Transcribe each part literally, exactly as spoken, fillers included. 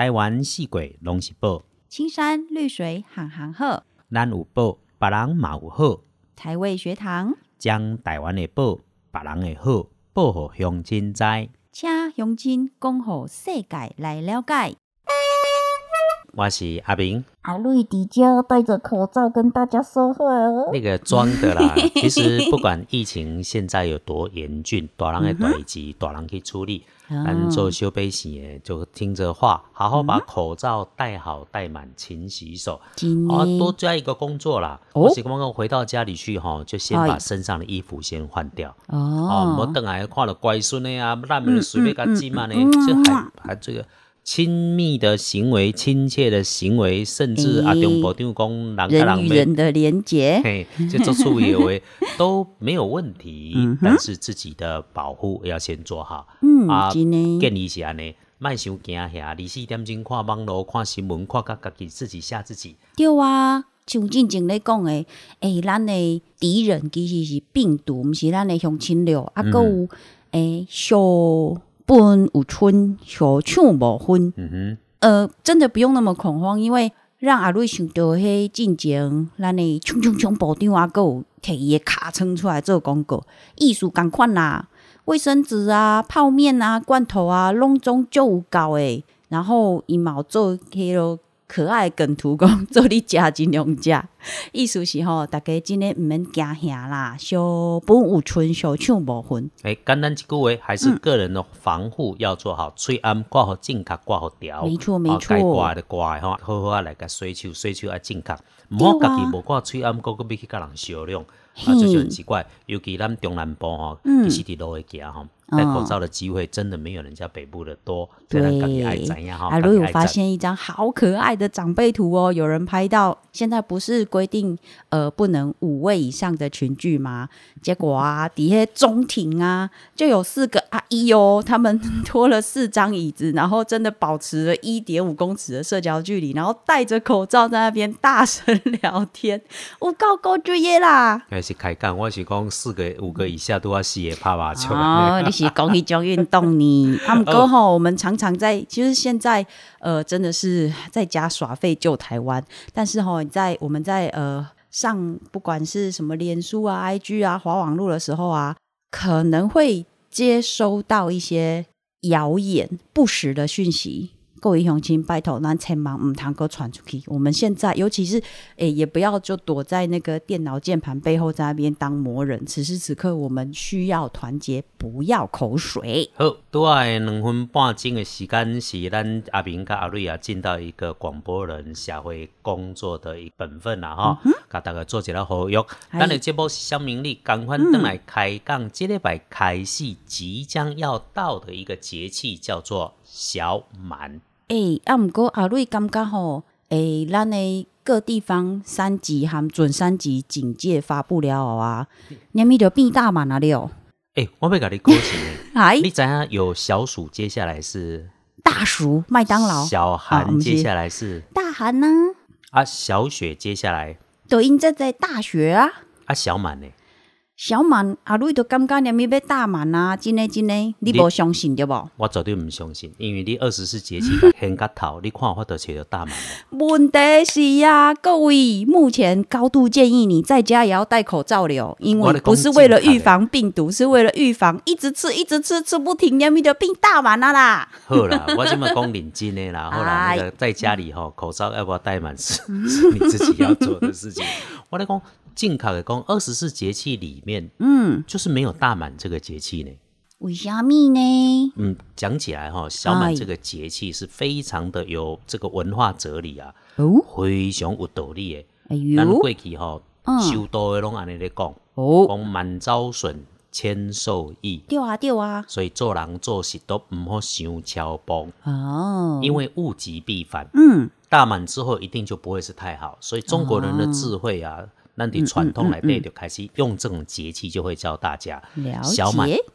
台湾四季拢是宝， 青山绿水行行好， 咱有宝，别人嘛有好。 台味学堂将台湾的宝，别人的好，报互乡亲知。 请乡亲讲互世界来了解。 我是阿明， 阿瑞迪迦戴着口罩跟大家说话哦。 那个装的啦。其实不管疫情现在有多严峻，大人的代志，大人去处理。咱做小百姓的就听着话，好好把口罩戴好戴满，勤洗手。啊，多加一个工作啦。哦、我是刚刚回到家里去哈，就先把身上的衣服先换掉。哦，莫等下看了乖孙的啊，烂门随便给挤满呢，这还还这个。亲密的行为，亲切的行为，甚至啊，中部长讲人人与人的连结， 嘿，就做出以为都没有问题，嗯、但是自己的保护要先做好。嗯，啊，建议是安尼，莫伤惊吓，二十四点钟看网络、看新闻、看到自己自己吓自己。 对啊，像进前咧讲的，诶、欸，咱的敌人其实是病毒，不是咱的乡亲了，啊，还有诶小。本有春，小抢无分。嗯哼，呃，真的不用那么恐慌，因为让阿瑞想到迄进前，咱的冲冲冲部长啊，还有摕伊的卡称出来做广告，意思同款啦，卫生纸啊、泡面啊、罐头啊，拢总就有够诶。然后伊嘛有做迄落可爱的梗图讲，做你食尽量食，意思是吼，大家真的毋免惊吓啦，小本有春，小抢无分。 哎，简单一句话，还是个人的防护要做好，嘴暗挂好正确，挂好条。 没错没错， 该挂的挂的吼，好好啊来个洗手，洗手要正确，唔好家己无挂嘴暗，个个要去甲人相量，啊，这就很奇怪。尤其咱中南部吼，其实伫路会行吼。戴口罩的机会真的没有人家北部的多， 对，阿瑞有发现一张好可爱的长辈图哦，有人拍到，现在不是规定呃不能五位以上的群聚吗？结果啊，底下中庭啊就有四个阿姨哦，他们拖了四张椅子，然后真的保持了一点五公尺的社交距离，然后戴着口罩在那边大声聊天，有够够注意啦！ 还是开讲，我是讲四个五个以下都要死的拍麻将。 哦，你是讲迄种运动呢？啊，不过吼，我们常常在，其实现在呃，真的是在家耍废救台湾。但是吼，在我们在呃上不管是什么脸书啊、I G 啊、滑网络的时候啊，可能会接收到一些谣言、不实的讯息。各位乡亲，拜托，咱千万唔通够传出去。我们现在，尤其是诶，也不要就躲在那个电脑键盘背后，在那边当魔人。此时此刻，我们需要团结，不要口水。 好，多爱两分半钟的时间，是咱阿明跟阿瑞啊，尽到一个广播人社会工作的一本分啦，哈、嗯，甲大家做一个呼吁。咱的节目是乡民力，赶快登来开讲。这礼拜开始即将要到的一个节气叫做小满。 诶、欸，啊，毋过阿瑞感觉吼，诶、欸，咱的各地方三级含准三级警戒发布了后啊，连咪就变大满了了。 诶、欸，我要甲你恭喜你，你知影有小暑，接下来是大暑，麦当劳。 小寒、啊、接下来是大寒呢、 啊？啊，小雪接下来都应在在大雪啊。 啊，小满呢？ 小满阿瑞都感觉连咪要大满啊！真的真的，你无相信对不？ 我绝对唔相信，因为你二十四节气掀个头，你看我都找到大满了。 问题是呀、啊，各位，目前高度建议你在家也要戴口罩了，因为不是为了预防病毒，是为了预防一直吃一直吃吃不停，连咪就变大满了啦。 好啦，我这么讲认真的啦，好啦，那个在家里吼，口罩要不要戴满是是你自己要做的事情。我来讲。正确的讲，二十四节气里面，嗯，就是没有大满这个节气呢。 为什么呢？ 嗯，讲起来哈，小满这个节气是非常的有这个文化哲理啊，哦，非常有道理的。哎呦，咱过去哈，修道的拢安尼咧讲，哦，讲满招损，谦受益。 对啊，对啊。 所以做人做事都唔好伤超邦哦，因为物极必反。嗯，大满之后一定就不会是太好，所以中国人的智慧啊。咱的传统来对就开始用这种节气，就会教大家小满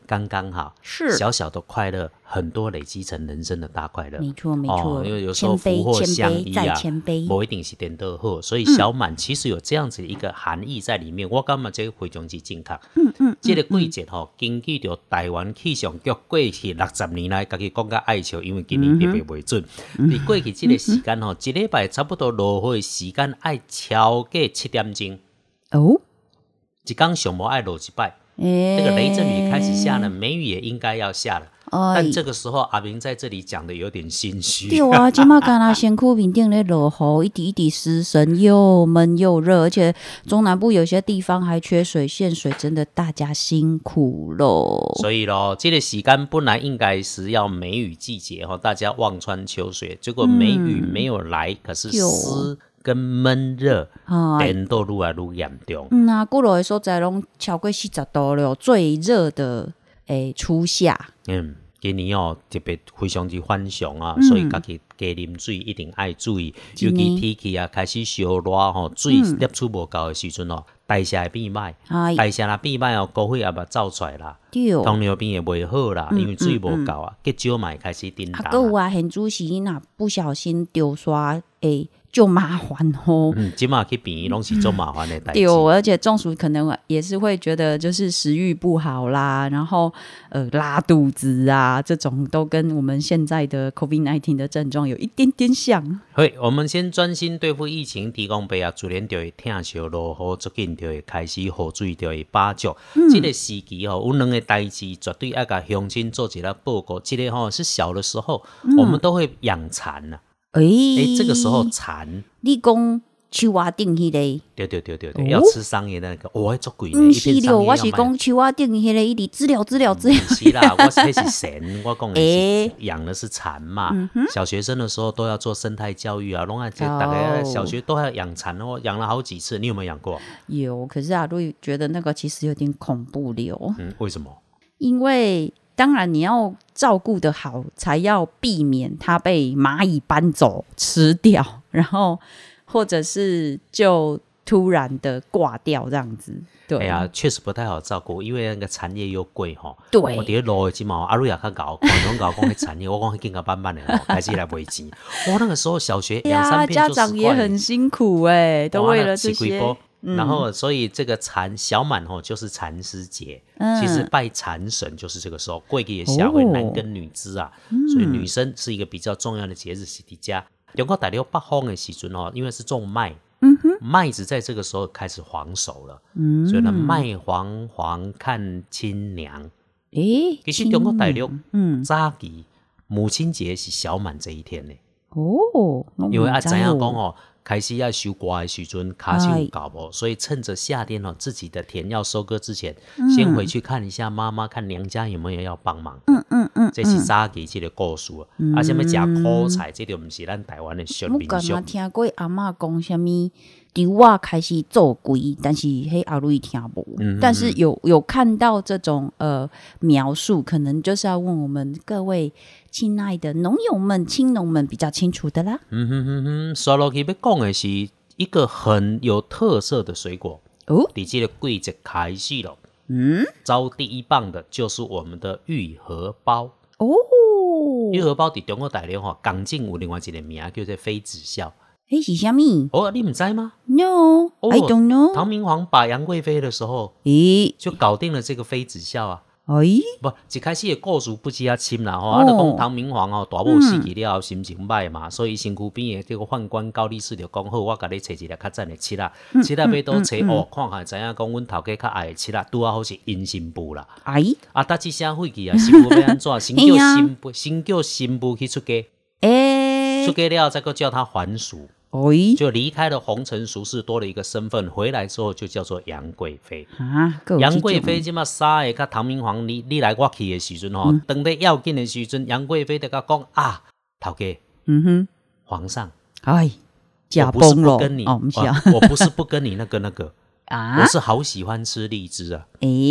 刚刚好， 是小小的快乐，很多累积成人生的大快乐。 没错没错， 哦，因为有时候谦卑福祸相依谦卑再啊， 谦卑， 不一定是颠倒好，所以小满其实有这样子的一个含义在里面。我感觉这个非常之正确。 嗯嗯， 这个季节吼，根据着台湾气象局过去六十年来，家己讲甲爱笑，因为今年特别袂准。你、嗯、过去这个时间吼，一礼拜差不多落雨的时间爱超过七点钟。哦，一天上无爱落一摆。欸、那个雷阵雨开始下了，梅雨也应该要下了。哎、但这个时候阿明在这里讲的有点心虚。 对啊，现在刚才身躯面顶咧落雨，一滴一滴湿身，又闷又热，而且中南部有些地方还缺水限水，真的大家辛苦喽。 所以咯，这个时间本来应该是要梅雨季节哈，大家望穿秋水，结果梅雨没有来，嗯、可是湿跟闷热变到愈来愈严重。 嗯啊，古落的所在拢超过四十度了，最热的诶初夏。嗯， 今年哦特别非常之反常啊，嗯、所以家己加啉水一定爱注意，尤其天气啊开始烧热吼，水摄取无够的时阵哦，代谢会变歹，嗯、代谢若变歹哦，高血压也走出来啦，糖尿病也袂好啦，嗯、因为水无够啊，结石嘛会开始叮当。 啊，还有啊，现主时若不小心丢刷诶。就麻烦哦， 嗯，今嘛去病院拢是做麻烦的代志。 对，而且中暑可能也是会觉得就是食欲不好啦，然后呃拉肚子啊，这种都跟我们现在的 COVID 十九 的症状有一点点像。 对，我们先专心对付疫情，提供备啊，自然就会疼惜落雨，最近就会开始雨水就会巴足。嗯、这个时期哦，有两个代志绝对要甲乡亲做一个报告。这个吼、哦、是小的时候，嗯、我们都会养蚕啊。哎、欸欸，这个时候蚕， 你讲树蛙顶迄个， 对对对对对，哦、要吃桑叶的那个，我会做贵呢。 不是了，我是讲树蛙顶迄个，一直资料资料资料。 不是啦，我是是神，我讲的是养的是蚕嘛。嗯、小学生的时候都要做生态教育啊，拢爱大概小学都要养蚕哦，养了好几次。你有没有养过？ 有，可是阿路觉得那个其实有点恐怖了。 嗯，为什么？ 因为。当然你要照顾得好，才要避免它被蚂蚁搬走吃掉，然后或者是就突然的挂掉这样子。对， 哎呀，确实不太好照顾，因为那个产业又贵哈。 对， 我伫路的金毛阿瑞亚较搞，广东搞讲的产业，我讲更加慢慢的哦，开始来卖钱。哇，那个时候小学两三片就十块， 家长也很辛苦哎、欸，都为了这些。 嗯、然后，所以这个蚕小满吼就是蚕丝节，嗯、其实拜蚕神就是这个时候，过去的社会男耕女织啊，哦、所以女生是一个比较重要的节日是伫家。中国大陆北方的时阵哦，因为是种麦，嗯、麦子在这个时候开始黄熟了，嗯、所以呢麦黄黄看亲娘。诶，其实中国大陆早期母亲节是小满这一天呢。哦，因为啊知影讲哦。开始要收瓜的时阵，卡是有搞不，所以趁着夏天哦，自己的田要收割之前，嗯、先回去看一下妈妈，看娘家有没有要帮忙。嗯嗯嗯，这是早期这个故事。嗯、啊，什么吃苦菜，这就不是咱台湾的俗民俗。 我刚听过阿嬷讲什么，伫我开始做鬼，但是迄阿瑞听无。嗯、但是有有看到这种呃描述，可能就是要问我们各位。亲爱的农友们、青农们比较清楚的啦。 嗯哼哼哼，说落去要讲的是一个很有特色的水果哦。伫这个季节开始了，嗯，招第一棒的就是我们的玉荷包哦。玉荷包伫中国大陆吼，港境有另外一个名叫做妃子笑。 迄是啥物？ 哦，你唔知吗 ？No，I、oh, don't know。 唐明皇把杨贵妃的时候，咦，就搞定了这个妃子笑啊。哎，不，一开始的故事不止啊深啦吼，啊，就讲唐明皇哦，大某死去了后心情歹嘛，所以身躯边的这个宦官高力士就讲好，我甲你找一个较赞的七仔，七仔要倒找哦，看下知影讲阮头家较爱的七仔，拄啊好是阴新妇啦。哎，啊，搭一声废去啊，新妇要安怎？先叫新妇，先叫新妇去出家，哎，出家了再个叫他还俗。就离开了红尘俗世，多了一个身份，回来之后就叫做杨贵妃。啊，杨贵妃即马杀的，甲唐明皇你你来我去的时阵吼，当得要紧的时阵，杨贵妃就甲讲啊，头家，嗯哼，皇上，哎， 驾崩了， 跟你哦，不是啊，我不是不跟你那个那个啊，我是好喜欢吃荔枝啊。诶，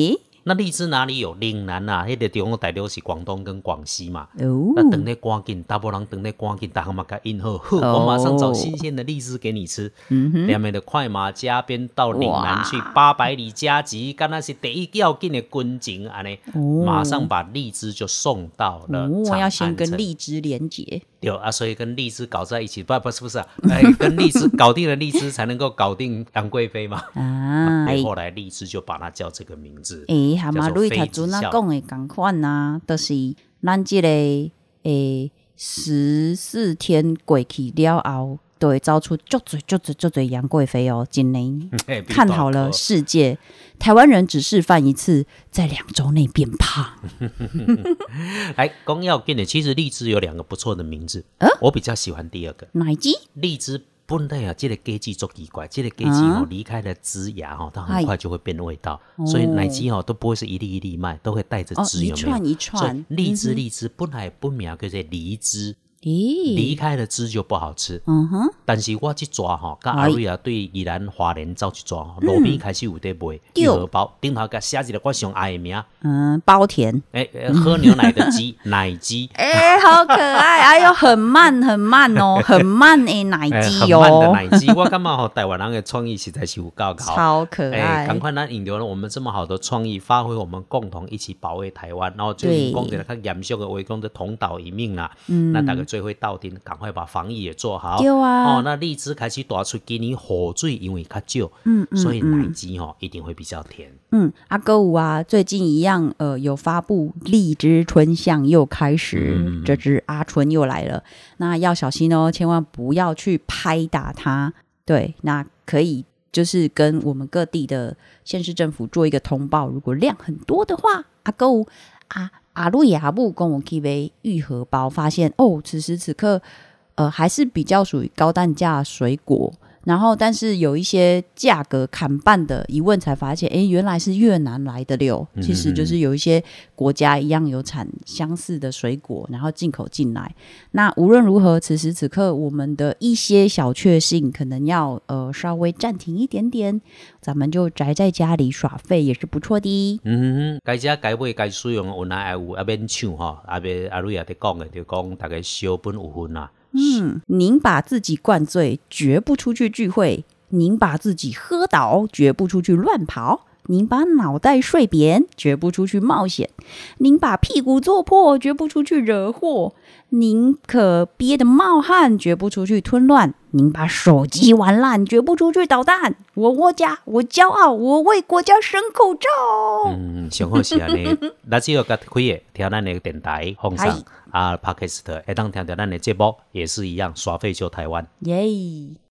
那荔枝哪里有？岭南啊，迄个中国大陆是广东跟广西嘛。 哦， 那等咧赶紧，大波人等咧赶紧，大家嘛甲应好，呵， 哦我马上找新鲜的荔枝给你吃。 嗯哼， 两面的快马加鞭到岭南去， 哇八百里加急，刚那是第一要紧的军情安尼， 哦马上把荔枝就送到了哦， 长要先跟安城。 荔枝连结。 对啊，所以跟荔枝搞在一起，不不是不是啊，哎，跟荔枝搞定了荔枝，才能够搞定杨贵妃嘛。 啊， 所以后来荔枝就把它叫这个名字。 诶，蛤蟆瑞叫做妃子笑头阵啊讲的共款啊，就是咱即、个诶十四天过去了后，都会造出足多足多足多杨贵妃哦。今年嘿比看好了大世界，台湾人只示范一次，在两周内变胖。 来，公要紧的，其实荔枝有两个不错的名字， 呃我比较喜欢第二个。 哪一集？ 荔枝本来啊，这个根基足奇怪，这个根基哦，离开了枝芽哦，它很快就会变味道， 哎所以奶鸡哦都不会是一粒一粒卖，都会带着哦， 枝， 一有没有？ 串一所串以。荔枝荔枝本来本名叫做梨枝， 咦， 离开了枝就不好吃。 嗯哼， 但是我去抓吼，甲哎阿瑞啊对宜兰花莲走去抓，路边开始有在卖对玉荷包，顶头甲写一个我上爱的名， 嗯，包甜。 诶、欸，喝牛奶的鸡，奶鸡。 哎、好可爱！哎呦，很慢很慢哦，很慢的奶欸鸡很慢的哦， 奶鸡，我感觉吼，台湾人的创意实在是有够高。 超可哎， 爱。 赶快咱引流了我们这么好的创意，发挥我们共同一起保卫台湾。然后最近讲起来较严肃的围攻的同岛一命啦，嗯，那大家最会到底，赶快把防疫也做好。 对啊哦，那荔枝开始大出，今年雨水因为较少，嗯所以奶鸡吼一定会比较甜。 嗯，阿哥五啊，最近一样，呃，有发布荔枝春象又开始， 嗯这只阿春又来了，那要小心哦，千万不要去拍打它。对，那可以就是跟我们各地的县市政府做一个通报，如果量很多的话，阿哥五阿阿路亚布跟我去买玉荷包，发现哦，此时此刻，呃，还是比较属于高单价水果。然后，但是有一些价格砍半的，一问才发现，哎，原来是越南来的六。其实就是有一些国家一样有产相似的水果，然后进口进来。那无论如何，此时此刻我们的一些小确幸可能要呃稍微暂停一点点，咱们就宅在家里耍废也是不错的。 嗯哼，该食该买该使用，有哪会有啊免抢吼，啊免阿瑞也在讲的，就讲大家小本有分啦。 嗯，您把自己灌醉，绝不出去聚会；您把自己喝倒，绝不出去乱跑；您把脑袋睡扁，绝不出去冒险；您把屁股坐破，绝不出去惹祸；您可憋得冒汗，绝不出去吞乱；您把手机玩烂，绝不出去捣蛋。我我家，我骄傲，我为国家省口罩。 嗯，上好是安尼，咱只要甲开的听咱的电台放上啊 ，Podcast 会当听到咱的节目，也是一样，耍废就台湾。 耶！